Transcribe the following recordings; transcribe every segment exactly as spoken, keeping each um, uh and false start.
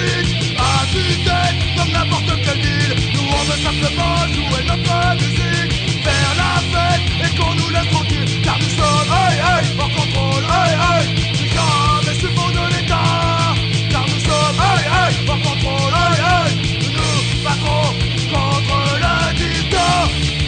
musique à tue-tête comme n'importe quel deal. Nous on veut simplement jouer notre musique, faire la fête et qu'on nous laisse tranquille. Car nous sommes, hey hey, hors contrôle, hey hey, jamais sous fond de l'état. Car nous sommes, hey hey, hors contrôle, hey hey, nous battrons contre le dictat.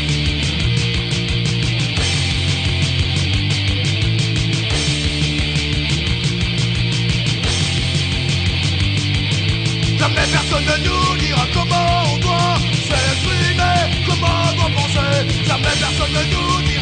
Jamais personne ne nous dira comment on doit s'exprimer, comment on doit penser. Jamais personne ne nous dira